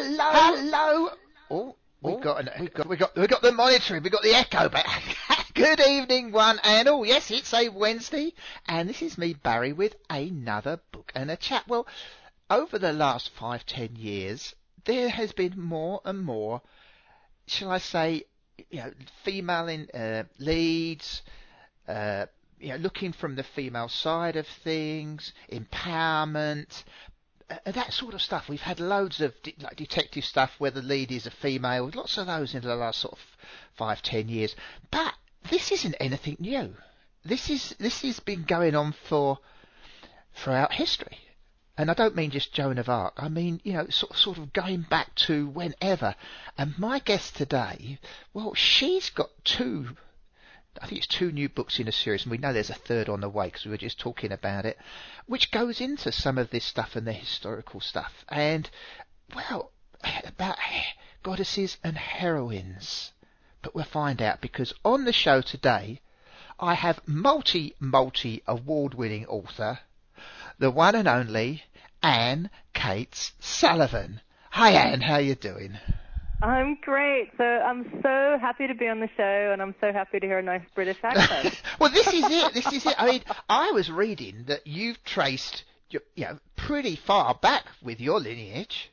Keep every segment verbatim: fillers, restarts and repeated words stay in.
Hello, hello. Oh, we got an, we got we got we got the monitoring. We got the echo back. Good evening, one and all. Yes, it's a Wednesday, and this is me, Barry, with another book and a chat. Well, over the last five, ten years, there has been more and more, shall I say, you know, female in uh, leads. Uh, you know, looking from the female side of things, empowerment. Uh, that sort of stuff. We've had loads of de- like detective stuff where the lead is a female. Lots of those in the last sort of five, ten years. But this isn't anything new. This is this has been going on for throughout history, and I don't mean just Joan of Arc. I mean, you know, sort sort of going back to whenever. And my guest today, well, she's got two. I think it's two new books in a series, and we know there's a third on the way because we were just talking about it, which goes into some of this stuff and the historical stuff. And, well, about goddesses and heroines. But we'll find out, because on the show today, I have multi, multi award-winning author, the one and only Anne Cates Sullivan. Hi, Anne, how you doing? I'm great. So I'm so happy to be on the show, and I'm so happy to hear a nice British accent. Well, this is it. This is it. I mean, I was reading that you've traced, your, you know, pretty far back with your lineage.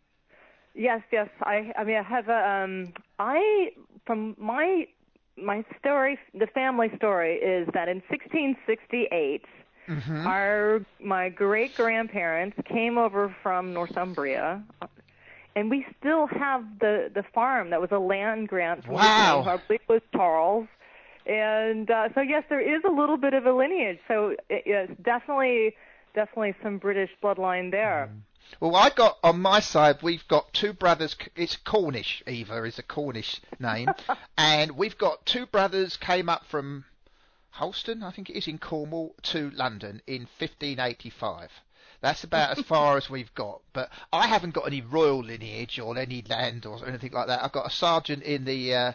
Yes, yes. I, I mean, I have a, um, I, from my, my story, the family story is that in sixteen sixty-eight, mm-hmm. our, my great grandparents came over from Northumbria. And we still have the, the farm that was a land grant from wow. the king, I believe it was Charles. And uh, so, yes, there is a little bit of a lineage. So it, it's definitely definitely some British bloodline there. Mm. Well, I got, on my side, we've got two brothers. It's Cornish, Eva is a Cornish name. And we've got two brothers came up from Holston, I think it is, in Cornwall, to London in fifteen eighty-five. That's about as far as we've got. But I haven't got any royal lineage or any land or anything like that. I've got a sergeant in the uh,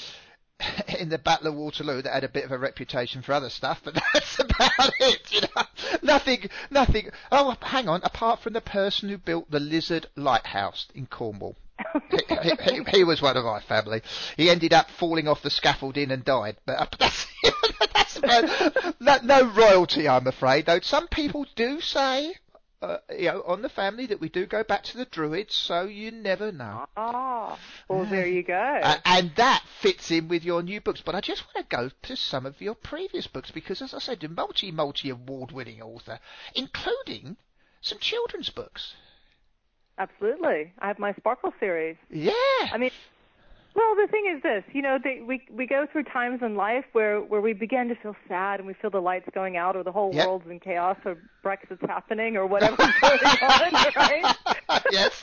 in the Battle of Waterloo that had a bit of a reputation for other stuff, but that's about it. You know, nothing, nothing. Oh, hang on. Apart from the person who built the Lizard Lighthouse in Cornwall. he, he, he was one of my family. He ended up falling off the scaffolding and died. But uh, that's, that's about, no, no royalty, I'm afraid. Though some people do say, uh, you know, on the family that we do go back to the Druids, so you never know. Ah, well, there you go. Uh, and that fits in with your new books. But I just want to go to some of your previous books because, as I said, you're a multi, multi award-winning author, including some children's books. Absolutely. I have my Sparkle series. Yeah. I mean, well, the thing is this, you know, they, we we go through times in life where, where we begin to feel sad and we feel the lights going out or the whole yep. world's in chaos or Brexit's happening or whatever's going on, right? Yes.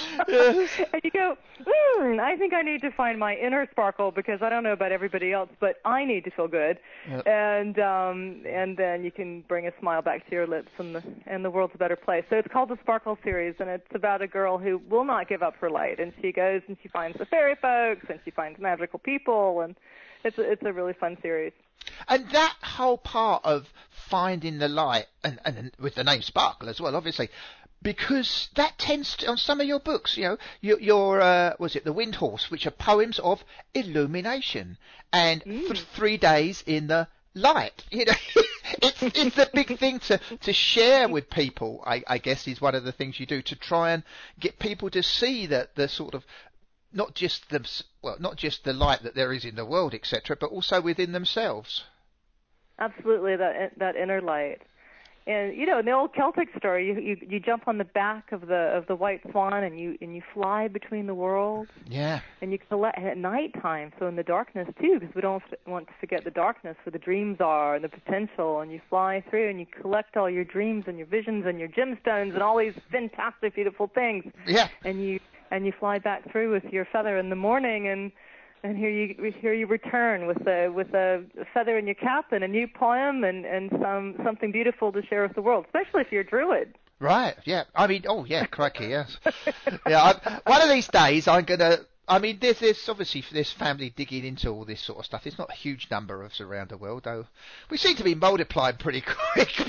And you go, hmm, I think I need to find my inner sparkle because I don't know about everybody else, but I need to feel good. Yep. And um, and then you can bring a smile back to your lips and the, and the world's a better place. So it's called the Sparkle series, and it's about a girl who will not give up her light. And she goes and she finds the fairy folks and she finds magical people, and it's a, it's a really fun series. And that whole part of finding the light, and, and with the name Sparkle as well, obviously, because that tends to, on some of your books, you know, your, your uh, was it The Wind Horse, which are poems of illumination, and mm. th- three days in the light. You know, it's it's a big thing to, to share with people. I, I guess is one of the things you do to try and get people to see that the sort of not just the well, not just the light that there is in the world, et cetera, but also within themselves. Absolutely, that that inner light. And you know, in the old Celtic story, you, you you jump on the back of the of the white swan and you and you fly between the worlds. Yeah. And you collect at nighttime, so in the darkness too, because we don't f- want to forget the darkness where the dreams are and the potential. And you fly through and you collect all your dreams and your visions and your gemstones and all these fantastic, beautiful things. Yeah. And you and you fly back through with your feather in the morning and. And here you here you return with a with a feather in your cap and a new poem and, and some something beautiful to share with the world, especially if you're a druid. Right. Yeah. I mean, oh yeah, crikey, yes. Yeah. I, one of these days, I'm gonna I mean, there's, there's obviously there's family digging into all this sort of stuff. There's not a huge number of us around the world, though. We seem to be multiplying pretty quick.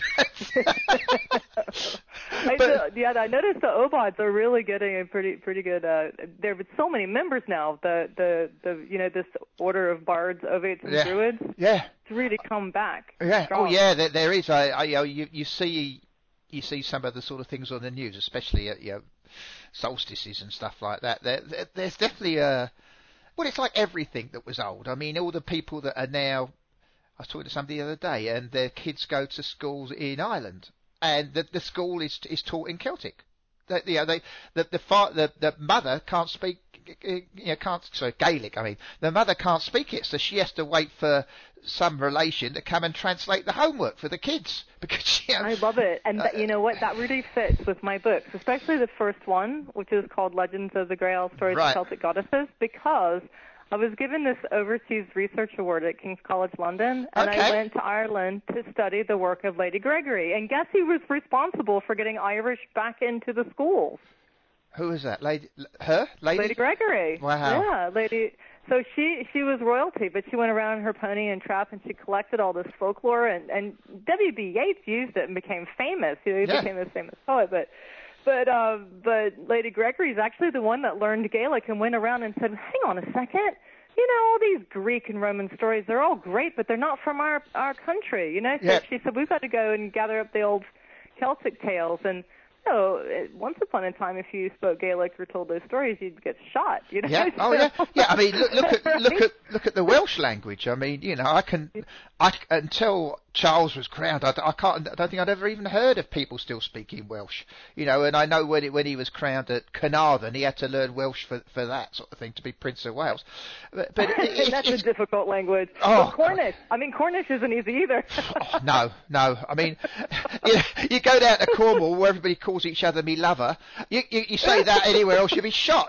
I, But, yeah, I noticed the Obods are really getting a pretty pretty good. Uh, there are so many members now. The the the you know this order of bards, ovates, and yeah, druids. yeah, It's really come back. yeah. strong. Oh, yeah. There, there is. I, I, you know, you, you see, you see some of the sort of things on the news, especially at you know solstices and stuff like that. There, there, there's definitely a. Well, it's like everything that was old. I mean, all the people that are now. I was talking to somebody the other day, and their kids go to schools in Ireland, and the, the school is is taught in Celtic. The, you know, they, the the, fa- the the mother can't speak, you know, can't sorry Gaelic. I mean, the mother can't speak it, so she has to wait for some relation to come and translate the homework for the kids because you know, I love it, and uh, that, you know what? That really fits with my books, especially the first one, which is called Legends of the Grail: Stories Right. of Celtic Goddesses, because I was given this overseas research award at King's College London, and Okay. I went to Ireland to study the work of Lady Gregory. And guess who was responsible for getting Irish back into the schools? who is that? Lady, her, lady. Lady Gregory. Wow. Yeah, lady. So she she was royalty, but she went around in her pony and trap, and she collected all this folklore. And and W B Yeats used it and became famous. You know, he Yeah. became this famous poet, but. But uh, but Lady Gregory is actually the one that learned Gaelic and went around and said, hang on a second, you know, all these Greek and Roman stories, they're all great, but they're not from our our country, you know? So Yeah. she said, we've got to go and gather up the old Celtic tales. And, you know, it- once upon a time, if you spoke Gaelic or told those stories, you'd get shot, you know? Yeah. Oh, yeah. Yeah. I mean, look, look at look at look at the Welsh language. I mean, you know, I can, I until Charles was crowned, I, I can't, I don't think I'd ever even heard of people still speaking Welsh. You know, and I know when it, when he was crowned at Carnarvon, he had to learn Welsh for for that sort of thing to be Prince of Wales. But, but it, it, and that's it's, a difficult language. Oh, but Cornish, I mean, Cornish isn't easy either. Oh, no, no. I mean, you, you go down to Cornwall where everybody calls each other me lover. You, you, you say that anywhere else, you'll be shot.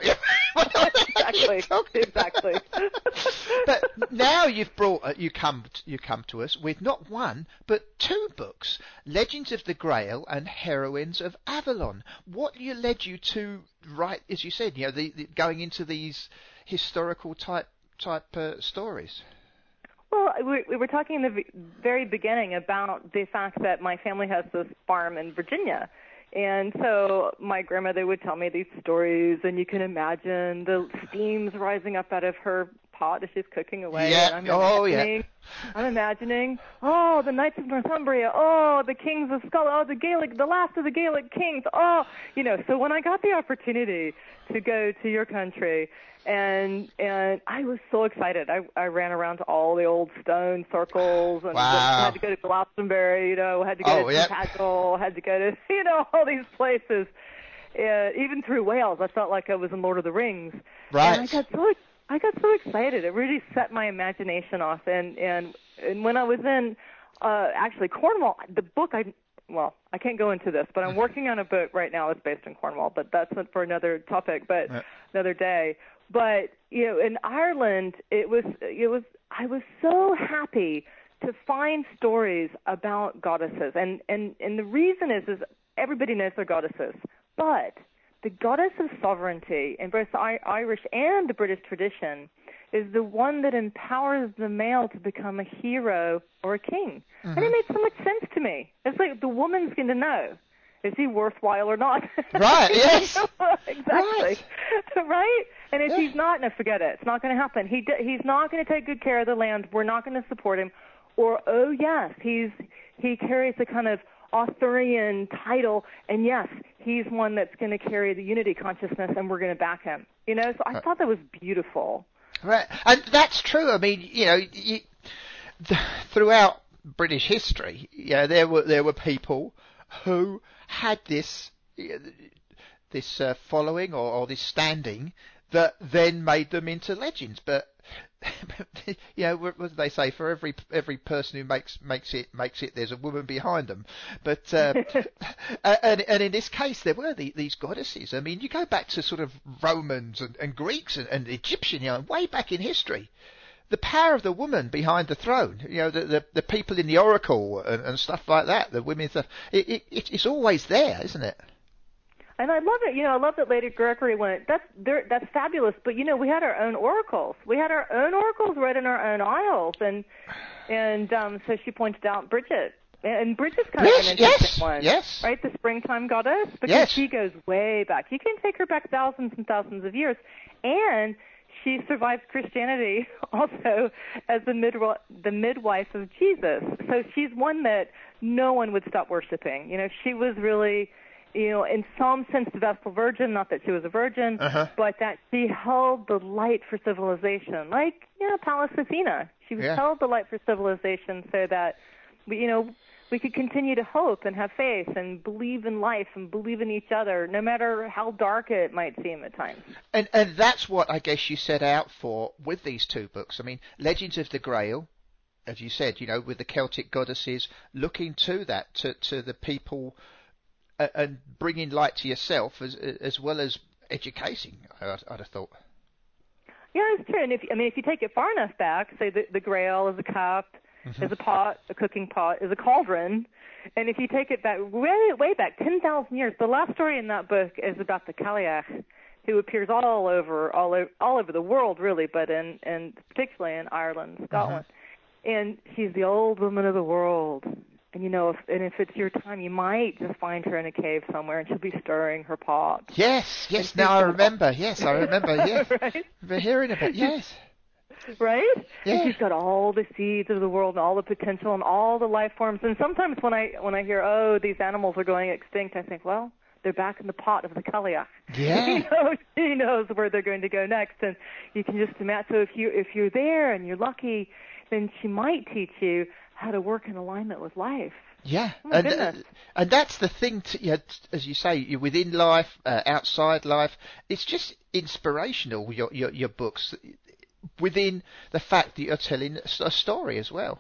exactly, exactly. But now you've brought, uh, you come, you come to us with not one but two books: Legends of the Grail and Heroines of Avalon. What you led you to write, as you said, you know, the, the, going into these historical type type uh, stories? Well, we, we were talking in the v- very beginning about the fact that my family has this farm in Virginia. And so my grandmother would tell me these stories, and you can imagine the steams rising up out of her pot as she's cooking away. Yeah. And I'm Oh, imagining, yeah. I'm imagining, oh, the Knights of Northumbria, oh, the Kings of Scotland, oh, the Gaelic, the last of the Gaelic kings, oh, you know. So when I got the opportunity to go to your country, and and I was so excited. I I ran around to all the old stone circles, and Wow. had to go to Glastonbury, you know, had to go Oh, to yep. Tintagel, had to go to, you know, all these places. Uh, even through Wales, I felt like I was in Lord of the Rings. Right. And I got so I got so excited. It really set my imagination off. And and and when I was in uh, actually Cornwall, the book I well, I can't go into this, but I'm working on a book right now that's based in Cornwall, but that's for another topic, but Yeah. another day. But you know, in Ireland, it was it was I was so happy to find stories about goddesses, and and and the reason is is everybody knows they're goddesses, but the goddess of sovereignty in both the I- Irish and the British tradition is the one that empowers the male to become a hero or a king. Mm-hmm. And it made so much sense to me. It's like the woman's going to know, is he worthwhile or not? Right, yes. Exactly. Right. Right? And if Yeah. he's not, no, forget it. It's not going to happen. He d- He's not going to take good care of the land. We're not going to support him. Or, oh, yes, he's he carries a kind of Arthurian title, and yes, he's one that's going to carry the unity consciousness, and we're going to back him. You know, so I thought that was beautiful. Right, and that's true. I mean, you know, you, th- throughout British history, you know, there were there were people who had this this uh, following or, or this standing that then made them into legends. But you know, what what do they say? For every every person who makes makes it makes it, there's a woman behind them. But uh, and and in this case, there were the, these goddesses. I mean, you go back to sort of Romans and, and Greeks and, and Egyptian, you know, way back in history. The power of the woman behind the throne, you know, the the, the people in the oracle and, and stuff like that, the women stuff. It, it it's always there, isn't it? And I love it. You know, I love that Lady Gregory went, that's there, that's fabulous. But, you know, we had our own oracles. We had our own oracles right in our own aisles. And and um, so she pointed out Bridget. And Bridget's kind yes, of an interesting yes, one. Yes. Right? The springtime goddess. Because yes. she goes way back. You can take her back thousands and thousands of years. And she survived Christianity also as the, midwi- the midwife of Jesus. So she's one that no one would stop worshiping. You know, she was really... you know, in some sense, the Vestal Virgin, not that she was a virgin, uh-huh. but that she held the light for civilization, like, you know, Pallas Athena. She yeah. held the light for civilization so that, we, you know, we could continue to hope and have faith and believe in life and believe in each other, no matter how dark it might seem at times. And and that's what I guess you set out for with these two books. I mean, Legends of the Grail, as you said, you know, with the Celtic goddesses, looking to that, to, to the people... and bringing light to yourself as as well as educating, I'd, I'd have thought. Yeah, it's true. And if I mean, if you take it far enough back, say the, the Grail is a cup, mm-hmm. is a pot, a cooking pot, is a cauldron, and if you take it back way way back ten thousand years, the last story in that book is about the Cailleach, who appears all over all over, all over the world, really, but in and particularly in Ireland, Scotland, mm-hmm. and she's the old woman of the world. And, you know, if, and if it's your time, you might just find her in a cave somewhere, and she'll be stirring her pot. Yes, yes, now I remember. Yes, I remember, yes. Right? We're hearing about it, yes. Right? Yeah. And she's got all the seeds of the world and all the potential and all the life forms. And sometimes when I when I hear, oh, these animals are going extinct, I think, well, they're back in the pot of the Cailleach. Yeah. You know, she knows where they're going to go next. And you can just imagine, so if, you, if you're there and you're lucky, then she might teach you how to work in alignment with life. Yeah, oh and uh, and that's the thing. To, you know, as you say, you're within life, uh, outside life. It's just inspirational. Your your your books, within the fact that you're telling a story as well.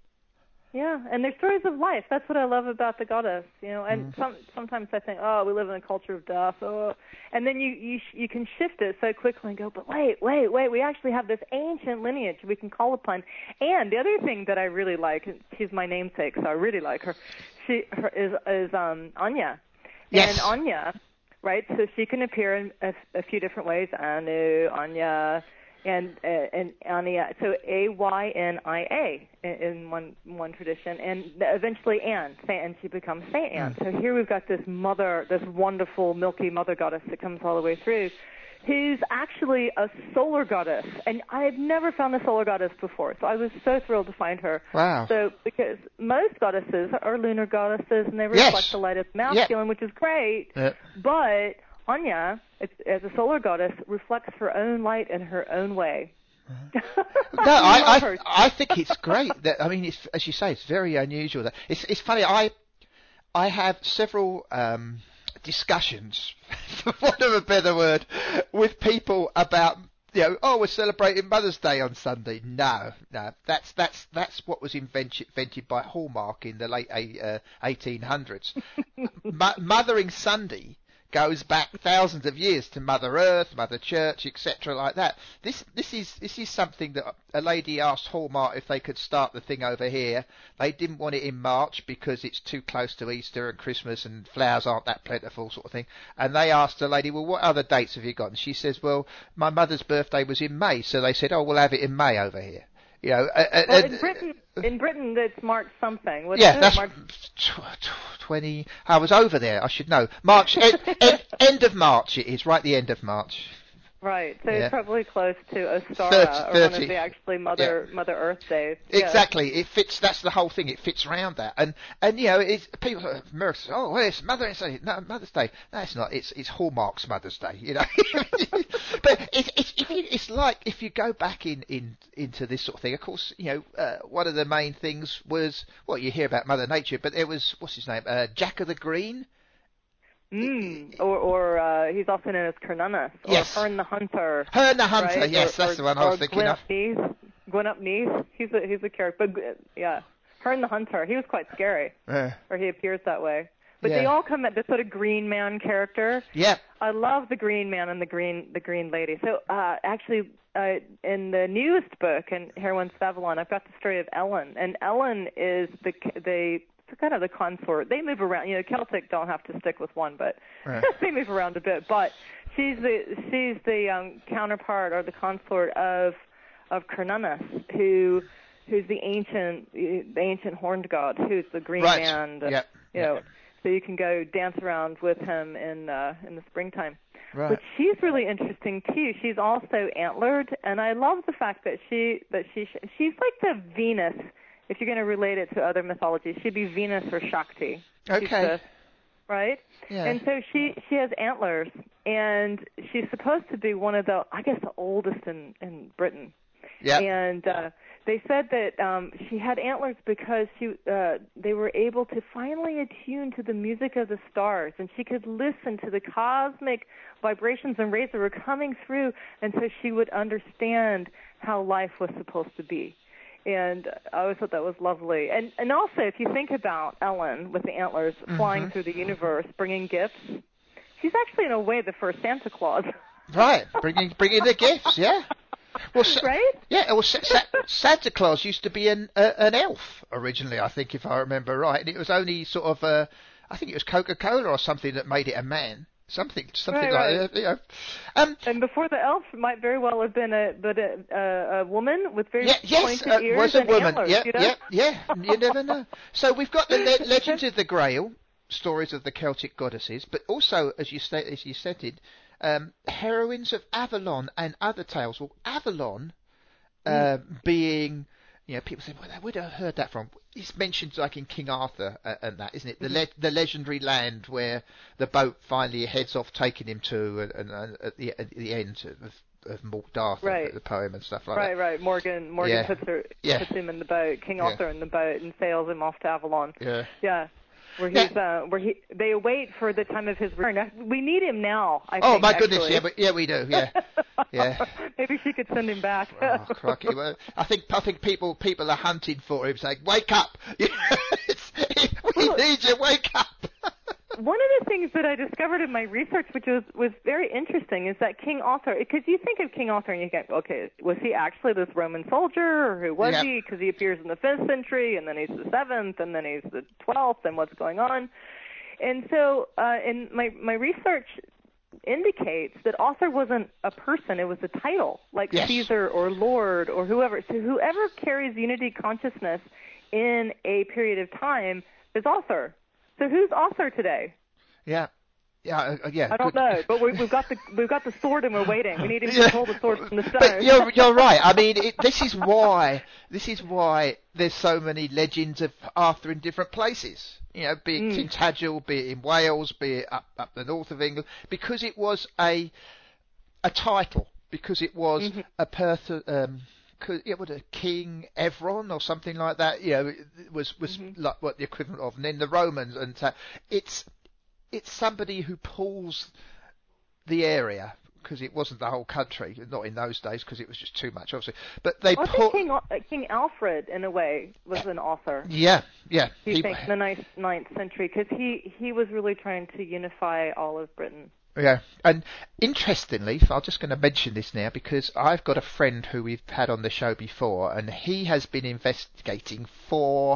Yeah, and they're stories of life. That's what I love about the goddess, you know. And mm. some, sometimes I think, oh, we live in a culture of death. Oh. And then you, you you can shift it so quickly and go, but wait, wait, wait. We actually have this ancient lineage we can call upon. And the other thing that I really like, and she's my namesake, so I really like her. She her, is is um Anya. Yes. And Anya, right? So she can appear in a, a few different ways. Anu, Anya. And uh, and Anya, so A Y N I A in one one tradition, and eventually Anne, and she becomes Saint Anne. So here we've got this mother, this wonderful milky mother goddess that comes all the way through, who's actually a solar goddess, and I had never found a solar goddess before, so I was so thrilled to find her. Wow! So because most goddesses are lunar goddesses, and they reflect yes. the light of masculine, yep. which is great, yep. but Anya, as a solar goddess, reflects her own light in her own way. Uh-huh. No, I I, I think it's great. That I mean, it's, as you say, it's very unusual. That it's it's funny. I I have several um, discussions, for want of a better word, with people about, you know, oh, we're celebrating Mother's Day on Sunday. No, no, that's that's that's what was invented invented by Hallmark in the late uh, eighteen hundreds. Mo- Mothering Sunday goes back thousands of years to Mother Earth, Mother Church, et cetera, like that. This this is this is something that a lady asked Hallmark if they could start the thing over here. They didn't want it in March because it's too close to Easter and Christmas and flowers aren't that plentiful, sort of thing. And they asked the lady, well, what other dates have you got? And she says, well, my mother's birthday was in May, so they said, oh, we'll have it in May over here. You know, uh, well, uh, in Britain, in Britain, it's March something. What's yeah, it? that's March... twenty. I was over there. I should know. March, end, end, end of March. It is right. The end of March. Right, so yeah. it's probably close to Ostara, thirty, or one of the actually Mother yeah. Mother Earth days. Exactly, yeah. it fits. That's the whole thing. It fits around that, and and you know, it's people. Miracles. Oh, well, it's Mother's Day. No, Mother's Day. No, it's not. It's it's Hallmark's Mother's Day. You know, but it's it's if you, it's like if you go back in, in into this sort of thing. Of course, you know, uh, one of the main things was well, you hear about Mother Nature, but there was what's his name, uh, Jack of the Green. Mm, or or uh, he's also known as Cernunnos, or yes. Herne the Hunter. Herne the Hunter, right? yes, or, that's or, the one I was thinking Gwyn of. Gwyn Gwynupneath, he's a he's a character, but yeah, Herne the Hunter, he was quite scary, uh, or he appears that way. But yeah. they all come at this sort of Green Man character. Yeah. I love the Green Man and the Green the Green Lady. So uh, actually, uh, in the newest book, in Heroines of Avalon, I've got the story of Ellen, and Ellen is the the kind of the consort. They move around. You know, Celtic don't have to stick with one, but Right. they move around a bit. But she's the she's the um, counterpart or the consort of of Cernunnos, who who's the ancient the ancient horned god, who's the green Right. man. The, Yep. You Yep. know, so you can go dance around with him in uh, in the springtime. Right. But she's really interesting too. She's also antlered, and I love the fact that she that she she's like the Venus. If you're going to relate it to other mythologies, she'd be Venus or Shakti. She's Okay. the- right? Yeah. And so she she has antlers, and she's supposed to be one of the I guess the oldest in in Britain. Yeah. And uh, they said that um, she had antlers because she uh, they were able to finally attune to the music of the stars, and she could listen to the cosmic vibrations and rays that were coming through, and so she would understand how life was supposed to be. And I always thought that was lovely. And and also, if you think about Ellen with the antlers flying through the universe, bringing gifts, she's actually in a way the first Santa Claus. Right. Bringing bringing the gifts. Yeah. Well, Sa- Right? Yeah, well, Sa- Sa- Santa Claus used to be an uh, an elf originally, I think, if I remember right, and it was only sort of, uh, I think it was Coca-Cola or something that made it a man, something, something Right, like right. that. You know. Um, And before the elf might very well have been a but a, a, a woman with very yeah, yes, pointed uh, ears was a and woman. antlers. Yeah, You know? yeah, yeah. You never know. So we've got the le- Legends of the Grail, stories of the Celtic goddesses, but also, as you sta- as you stated, um, heroines of Avalon and other tales. Well, Avalon. Uh, being, you know, people say, well, where have I heard that from? It's mentioned like in King Arthur uh, and that, isn't it? The le- the legendary land where the boat finally heads off, taking him to, and, and, and at the at the end of, of Mork Arthur, Right. the poem and stuff like Right, that. right. Morgan Morgan Yeah. puts her Yeah. puts him in the boat, King Yeah. Arthur in the boat, and sails him off to Avalon. Yeah. Yeah. Where Yeah. he's uh where he they await for the time of his return. We need him now, I Oh think. my goodness, actually. yeah, but, yeah, we do, yeah, yeah. Maybe she could send him back. Oh, crikey. Well, I think I think people people are hunting for him, saying, "Wake up! It's, we need you. Wake up!" One of the things that I discovered in my research, which was, was very interesting, is that King Arthur, because you think of King Arthur and you think, okay, was he actually this Roman soldier, or who was Yeah. he? Because he appears in the fifth century, and then he's the seventh, and then he's the twelfth, and what's going on? And so, uh, in my my research indicates that Arthur wasn't a person; it was a title, like Yes. Caesar or Lord or whoever. So whoever carries unity consciousness in a period of time is Arthur. So who's Arthur today? Yeah, yeah, uh, yeah. I don't good. know, but we, we've got the we've got the sword and we're waiting. We need him Yeah. to pull the sword from the stone. But you're you're right. I mean, it, this is why this is why there's so many legends of Arthur in different places. You know, be it Mm. Tintagel, be it in Wales, be it up up the north of England, because it was a a title, because it was Mhm. a person. Um, co- yeah, what a King Evron or something like that. You know, it was was Mhm. like what the equivalent of, and then the Romans, and so it's it's somebody who pulls the area, because it wasn't the whole country, not in those days, because it was just too much, obviously. But they I pull. think King Al- uh, King Alfred, in a way, was an author. Yeah, yeah. Do you he- think in the ninth, ninth century? Because he he was really trying to unify all of Britain. Yeah, and interestingly, I'm just going to mention this now because I've got a friend who we've had on the show before, and he has been investigating for,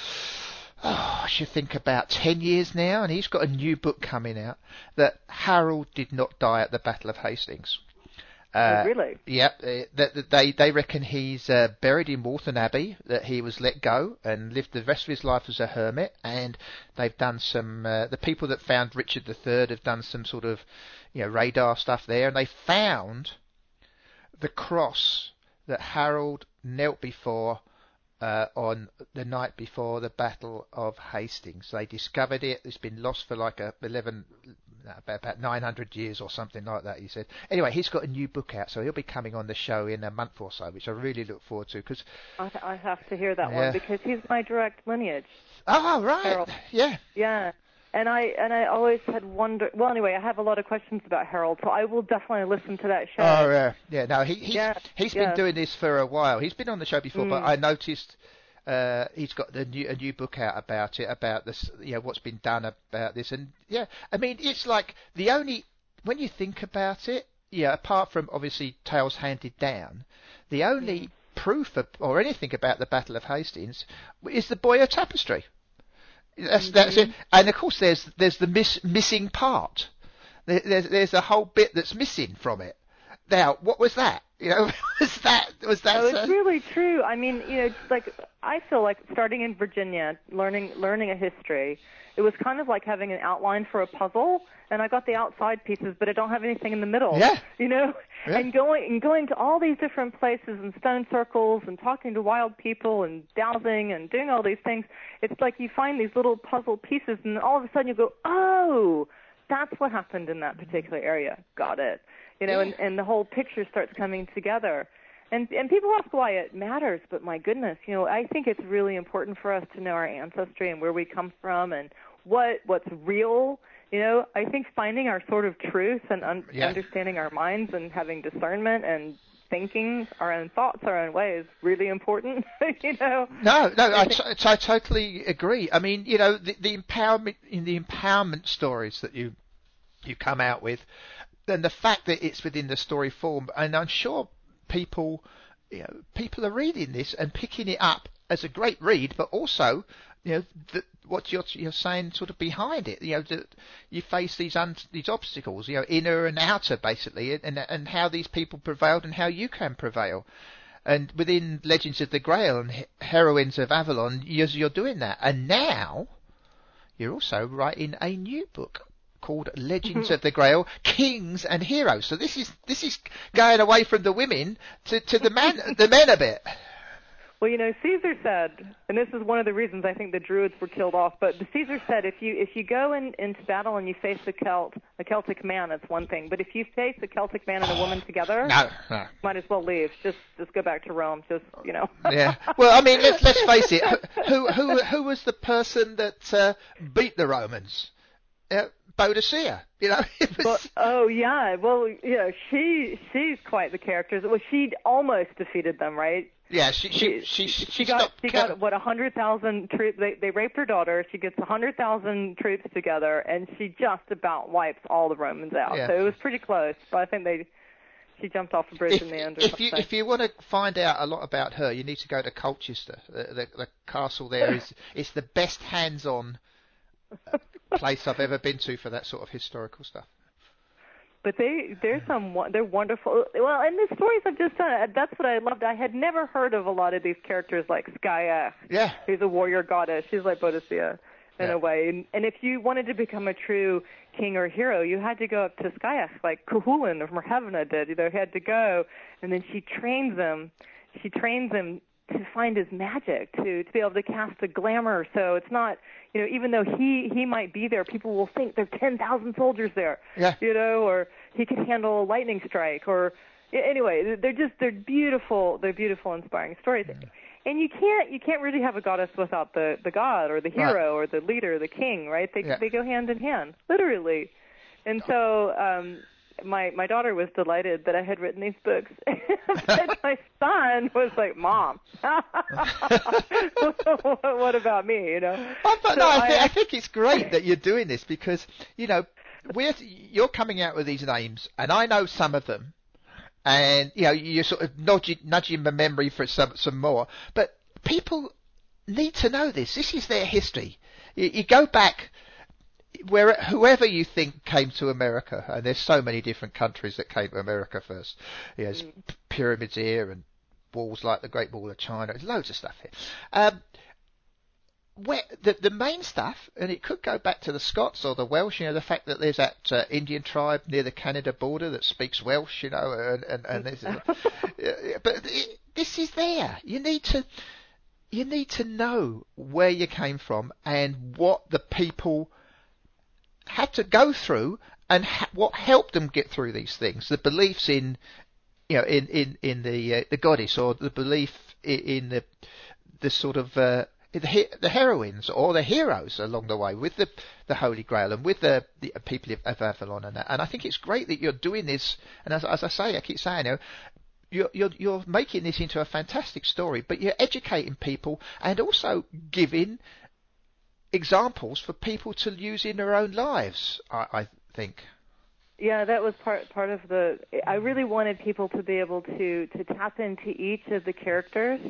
oh, I should think about ten years now, and he's got a new book coming out that Harold did not die at the Battle of Hastings. Uh, Oh, really? Yep, uh, that that they they reckon he's uh, buried in Waltham Abbey, that he was let go and lived the rest of his life as a hermit, and they've done some. Uh, the people that found Richard the Third have done some sort of, you know, radar stuff there, and they found the cross that Harold knelt before uh, on the night before the Battle of Hastings. They discovered it. It's been lost for like a eleven, about, about nine hundred years or something like that, he said. Anyway, he's got a new book out, so he'll be coming on the show in a month or so, which I really look forward to. Cause, I, I have to hear that Yeah. one because he's my direct lineage. oh, right. Harold. Yeah. Yeah. And I and I always had wondered. Well, anyway, I have a lot of questions about Harold, so I will definitely listen to that show. Oh, yeah. Yeah, no, he, he's, Yeah, he's yeah. been doing this for a while. He's been on the show before, but Mm. I noticed uh, he's got the new, a new book out about it, about this, you know, what's been done about this. And, yeah, I mean, it's like the only, when you think about it, yeah, apart from obviously tales handed down, the only Mm. proof of, or anything about the Battle of Hastings is the Boyer Tapestry. That's Mm-hmm. that's it. And of course, there's there's the miss, missing part. There, there's there's a whole bit that's missing from it. Now, what was that? You know, was that was that? Oh, it's so? really true. I mean, you know, it's like I feel like starting in Virginia, learning learning a history, it was kind of like having an outline for a puzzle, and I got the outside pieces, but I don't have anything in the middle. Yeah. You know, Yeah. and going and going to all these different places and stone circles and talking to wild people and dowsing and doing all these things. It's like you find these little puzzle pieces, and all of a sudden you go, oh, that's what happened in that particular area. Got it. You know, Yeah. and, and the whole picture starts coming together. And and people ask why it matters, but my goodness, you know, I think it's really important for us to know our ancestry and where we come from and what what's real. You know, I think finding our sort of truth and un- Yeah. understanding our minds and having discernment and thinking our own thoughts, our own way is really important. You know. No, no, I, t- I totally agree. I mean, you know, the, the empowerment in the empowerment stories that you you come out with, and the fact that it's within the story form, and I'm sure people, you know, people are reading this and picking it up as a great read, but also, you know, the, what you're you're saying sort of behind it. You know, that you face these un, these obstacles, you know, inner and outer, basically, and and how these people prevailed and how you can prevail. And within Legends of the Grail and He- Heroines of Avalon, you're, you're doing that. And now you're also writing a new book called Legends of the Grail, Kings and Heroes. So this is this is going away from the women to, to the man the men a bit. Well, you know, Caesar said, and this is one of the reasons I think the Druids were killed off, but Caesar said if you if you go in, into battle and you face a Celt, a Celtic man, that's one thing. But if you face a Celtic man and a woman together, No, no. might as well leave. Just just go back to Rome. Just, you know. Yeah. Well, I mean, let's let's face it. Who who who was the person that uh, beat the Romans? Uh, Boadicea. You know. It was... Well, oh yeah. Well, you know, she she's quite the character. Well, she almost defeated them, right? Yeah, she she she she, she got stopped she count- got what a hundred thousand troops. They they raped her daughter. She gets a hundred thousand troops together, and she just about wipes all the Romans out. Yeah. So it was pretty close, but I think they she jumped off a bridge If, in the end. Or if something. you if you want to find out a lot about her, you need to go to Colchester. The, the, the castle there is it's the best hands-on place I've ever been to for that sort of historical stuff. But they, there's some, they're wonderful. Well, and the stories I've just done, that's what I loved. I had never heard of a lot of these characters like Skaya, Yeah. who's a warrior goddess. She's like Boadicea in Yeah. a way. And, and if you wanted to become a true king or hero, you had to go up to Skaya, like Cuchulainn from Ravenna did. You know, he had to go, and then she trains him. She trains him to find his magic, to to be able to cast a glamour. So it's not, you know, even though he he might be there, people will think there are ten thousand soldiers there. Yeah. You know, or he could handle a lightning strike, or anyway, they're just they're beautiful. They're beautiful, inspiring stories. Mm. And you can't you can't really have a goddess without the the god or the hero right. or the leader, the king, right? They yeah. they go hand in hand, literally. And so um my my daughter was delighted that I had written these books. But my son was like, "Mom, what about me?" You know. Oh, but so no, I, th- I, I think it's great that you're doing this because you know we're you're coming out with these names, and I know some of them, and you know you're sort of nudging, nudging my memory for some some more. But people need to know this. This is their history. You, you go back. Where whoever you think came to America, and there's so many different countries that came to America first. You know, there's mm. pyramids here and walls like the Great Wall of China. There's loads of stuff here. Um, where the the main stuff, and it could go back to the Scots or the Welsh. You know, the fact that there's that uh, Indian tribe near the Canada border that speaks Welsh. You know, and and, and this is, but it, this is there. You need to you need to know where you came from and what the people had to go through and ha- what helped them get through these things. The beliefs in, you know, in in in the uh, the goddess, or the belief in, in the the sort of uh, the the heroines or the heroes along the way with the the Holy Grail and with the, the people of Avalon and that. And I think it's great that you're doing this. And as, as I say, I keep saying, you know, you're you're you're making this into a fantastic story, but you're educating people and also giving examples for people to use in their own lives, I, I think. Yeah, that was part part of the. I really wanted people to be able to to tap into each of the characters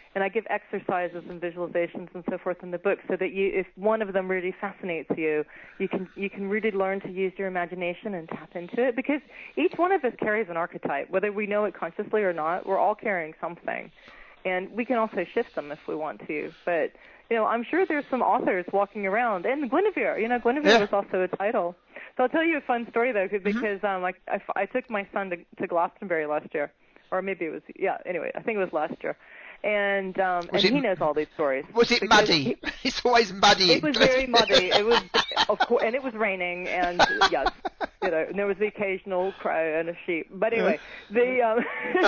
and I give exercises and visualizations and so forth in the book, so that you, if one of them really fascinates you, you can you can really learn to use your imagination and tap into it, because each one of us carries an archetype, whether we know it consciously or not. We're all carrying something, and we can also shift them if we want to. But you know, I'm sure there's some authors walking around, and Guinevere. You know, Guinevere Yeah. was also a title. So I'll tell you a fun story though, because Mm-hmm. um, I, I I took my son to, to Glastonbury last year, or maybe it was yeah. Anyway, I think it was last year. And um, and Was it- he knows all these stories. Was it because muddy? he- It's always muddy. it was very muddy. It was, of course, and it was raining, and yes, you know, and there was the occasional crow and a sheep. But anyway, the um,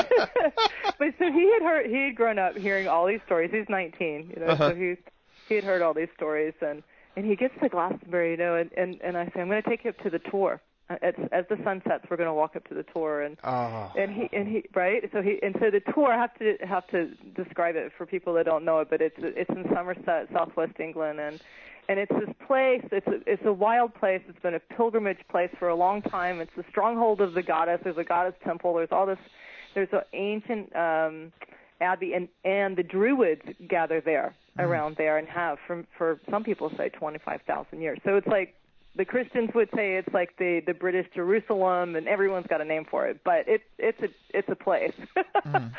but so he had heard, he had grown up hearing all these stories. He's nineteen, you know, Uh-huh. so he he had heard all these stories, and and he gets to Glastonbury, you know, and and, and I say, I'm going to take you up to the Tor. Uh, As, as the sun sets, we're going to walk up to the Tor, and Oh. and he and he right. So he and so the Tor. I have to have to describe it for people that don't know it, but it's it's in Somerset, southwest England, and and it's this place. It's a, it's a wild place. It's been a pilgrimage place for a long time. It's the stronghold of the goddess. There's a goddess temple. There's all this. There's an ancient um, abbey, and and the Druids gather there Mm. around there and have for for some people say twenty-five thousand years. So it's like. The Christians would say it's like the, the British Jerusalem, and everyone's got a name for it. But it's it's a it's a place. Mm.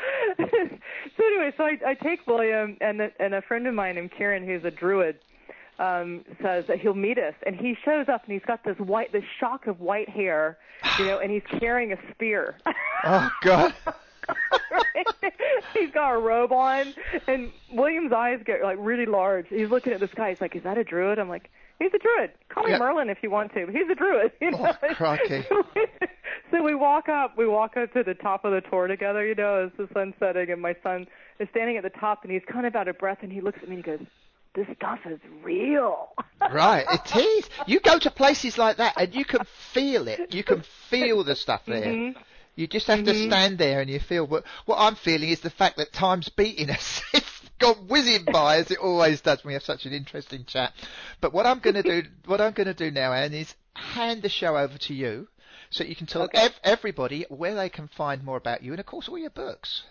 So anyway, so I, I take William, and a, and a friend of mine named Kieran, who's a Druid, um, says that he'll meet us, and he shows up, and he's got this white, this shock of white hair, you know, and he's carrying a spear. Oh, God. Right? He's got a robe on, and William's eyes get like really large. He's looking at this guy. He's like, "Is that a Druid?" I'm like, "He's a Druid. Call me Yeah. Merlin if you want to, but he's a Druid." You know? Oh, crikey. So we walk up. We walk up to the top of the Tor together. You know, as the sun's setting, and my son is standing at the top, and he's kind of out of breath, and he looks at me and he goes, "This stuff is real." Right, it is. You go to places like that and you can feel it. You can feel the stuff there. Mhm. You just have to Mhm. stand there and you feel. What, what I'm feeling is the fact that time's beating us. It's gone whizzing by, as it always does when we have such an interesting chat. But what I'm going to do, what I'm going to do now, Anne, is hand the show over to you, so you can tell Okay. ev- everybody where they can find more about you, and of course all your books.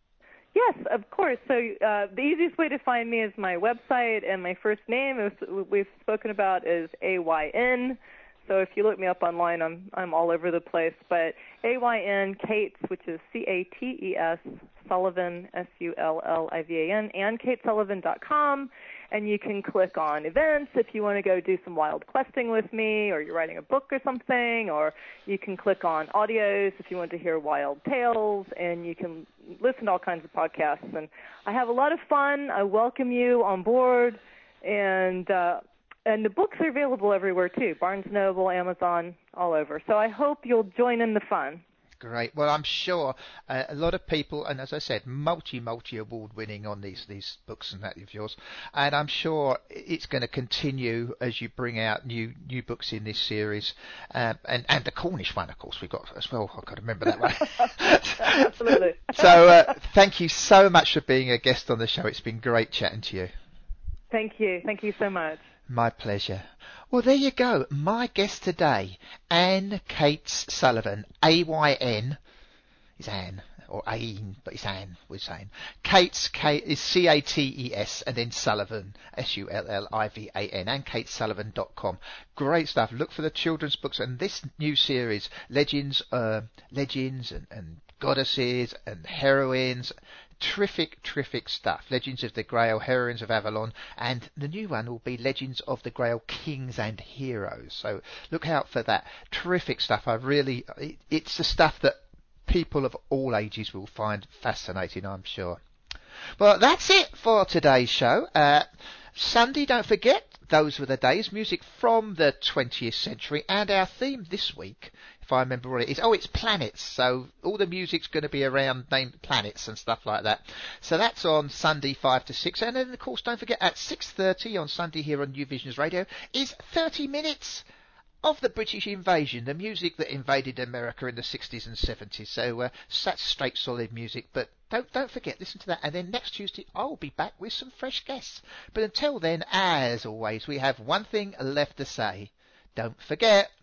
Yes, of course. So uh, the easiest way to find me is my website, and my first name, is, we've spoken about, is A Y N. So if you look me up online, I'm I'm all over the place. But A Y N Cates, which is C A T E S, Sullivan, S U L L I V A N, and kate sullivan dot com. And you can click on events if you want to go do some wild questing with me, or you're writing a book or something, or you can click on audios if you want to hear wild tales, and you can listen to all kinds of podcasts. And I have a lot of fun. I welcome you on board, and uh, and the books are available everywhere too, Barnes and Noble, Amazon, all over. So I hope you'll join in the fun. Great. Well, I'm sure uh, a lot of people, and as I said, multi, multi award winning on these, these books and that of yours. And I'm sure it's going to continue as you bring out new new books in this series. Um, and, and the Cornish one, of course, we've got as well. I've got to remember that one. Absolutely. So uh, thank you so much for being a guest on the show. It's been great chatting to you. Thank you. Thank you so much. My pleasure. Well, there you go. My guest today, Anne Cates Sullivan, A Y N, is Anne, or Aine, but it's Anne, we're saying. Cates, K, is C A T E S, and then Sullivan, S U L L I V A N, and kate sullivan dot com. Great stuff. Look for the children's books and this new series, Legends, uh, Legends and, and Goddesses and Heroines. Terrific, terrific stuff. Legends of the Grail, Heroines of Avalon, and the new one will be Legends of the Grail, Kings and Heroes. So look out for that. Terrific stuff. I really, it, it's the stuff that people of all ages will find fascinating, I'm sure. Well, that's it for today's show. Uh, Sunday, don't forget, those were the days, music from the twentieth century, and our theme this week, if I remember what it is, oh, it's planets, so all the music's going to be around named planets and stuff like that. So that's on Sunday five to six, and then of course don't forget at six thirty on Sunday here on New Visions Radio is thirty minutes of the British invasion, the music that invaded America in the sixties and seventies. So uh, that's straight solid music, but don't don't forget, listen to that. And then next Tuesday I'll be back with some fresh guests. But until then, as always, we have one thing left to say. Don't forget,